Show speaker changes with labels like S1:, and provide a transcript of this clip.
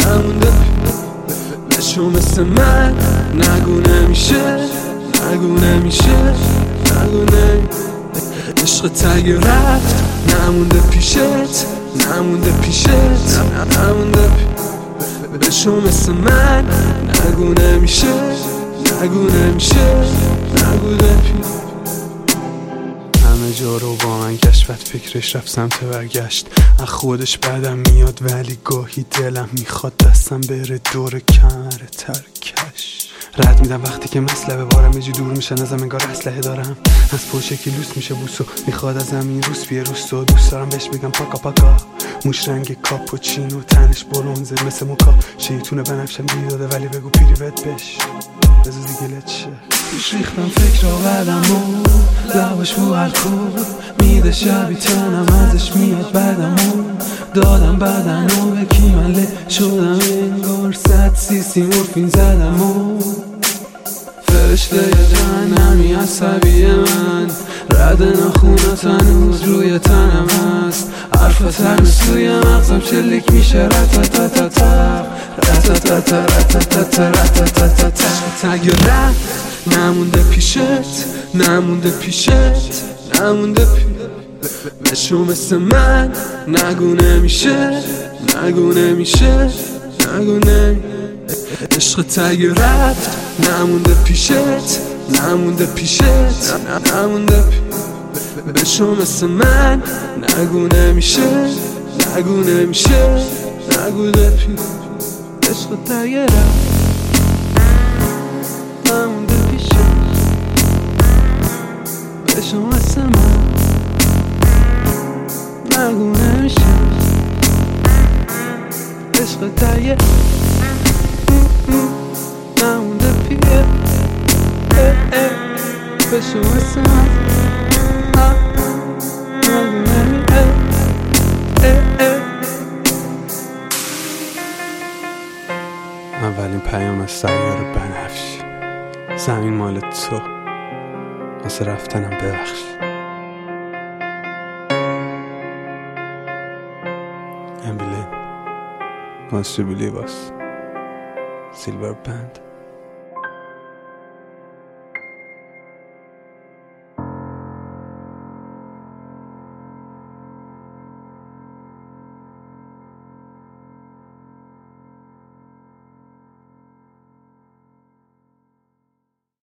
S1: نمونده بشو مثل من نگو نمیشه نگو نمیشه نگو عشق تگ رفت نمونده پیشت نمونده پیشت نمونده بشو مثل من نگو نمیشه نگو نمیشه نگو همه جا رو با من گشت بعد فکرش رفت سمت برگشت از خودش بعدم میاد ولی گاهی دلم میخواد دستم بره دور کمر ترکش رد میدم وقتی که مسئله بارم یه دور میشه نزم انگار اسلحه دارم از پوشه که لوس میشه بوسو میخواد از زمین روس بیه روسو دوست دارم بهش بگم پاکا پاکا موش رنگ کاپوچینو تنش برونزه مثل موکا شیطونه بنفشم دیداده ولی بگو پیری بد بش بذار دیگه لچه توش ریختم فکر آوردم و لباش بو الکل میده شبی تنم ازش میاد بعدم دادم بدنو به کیمله شدم انگار 100 سیسی مورفین زدم فرشته جهنمی عصبی من رد ناخونات هنوز روی تنم هست حرفت هنوز توی مغزم شلیک میشه رتتتتتر تگ رفت نمونده پیشت نمونده پیشت نمونده بشو مثل من نگو نمیشه نگو نمیشه نگو عشق تگ رفت نمونده پیشت نمونده پیشت نمونده بشو مثل من نگو نمیشه نگو نمیشه نگو عشق تگ رفت نمونده پیشت بشو مثل من نگو نمیشه عشق تگ نمونده پیه بشو مثل من نگو نمیشه اولین پیام از سیاره بنفش زمین مال تو واسه رفتنم ببخش Emily wants to believe us. Silver Band.